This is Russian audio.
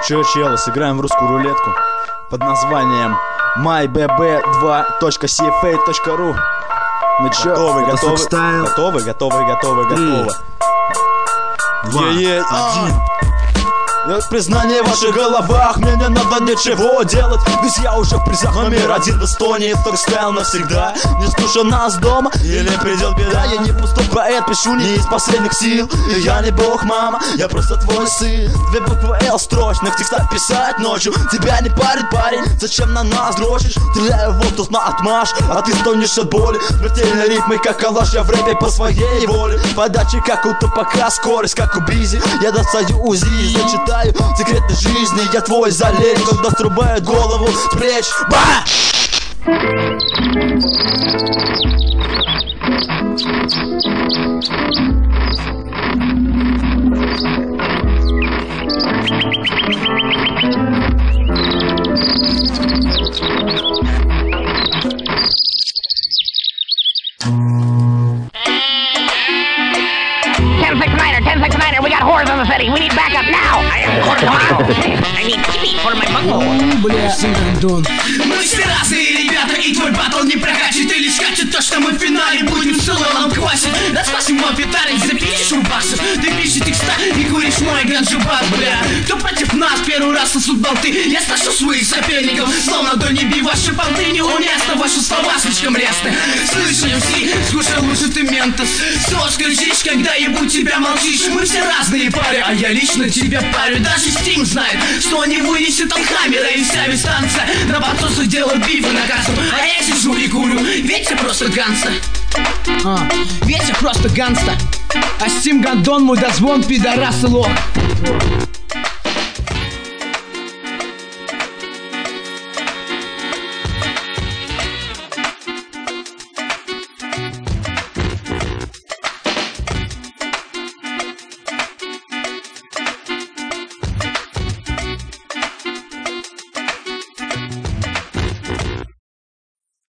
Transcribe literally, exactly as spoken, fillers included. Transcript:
Че, челы, сыграем в русскую рулетку под названием май би би два точка си эф эй точка ру. Ну чё, готовы, готовы, готовы, готовы, готовы, готовы. Е-е, один. Признание в ваших головах, мне не надо ничего делать, ведь я уже в призах номер один в Эстонии. Фристайл навсегда, не слушай нас дома, или придет беда. Я не пустой поэт, пишу не из последних сил, и я не бог, мама, я просто твой сын. Две буквы Л строчных текстах писать ночью. Тебя не парит, парень, зачем на нас дрочишь? Стреляю в воздух на отмаш, а ты стонешь от боли. Смертельной ритмой, как калаш, я в рэпе по своей воле. Подачи как у тупака, скорость как у Бизи. Я достаю УЗИ, зачитаю секреты жизни, я твой залезь, когда срубает голову с плеч. Ба! ten six niner, ten six niner, we got whores in the city. We need backup now. I am quarter mile. I need chippy for my bungalow. Бля, сын Антон. Мы все разные ребята, и твой батл не прокатит. Или скачет то, что мы в финале будем с уловом квасить. Да спасибо, мой питарик, запишешь рубашек. Ты пишешь текста и куришь мой ганджубат, бля. Кто против нас первый раз сосут болты? Я сташу своих соперников, словно до неби ваши понты. Неуместно ваши слова слишком резны. Слышь, эм си, слушай, лучше ты ментос. Все скричишь, когда ебу тебя молчишь. Мы все разные пары, а я лично тебя парю. Даже Стим знает, что не вынесет от Хаммера и вся станция. На батусах делают бифы на кассу, а я сижу и курю. Ведь я просто ганста. А, ведь я просто ганста. А Стим Гандон, мой дозвон, пидорас и лох.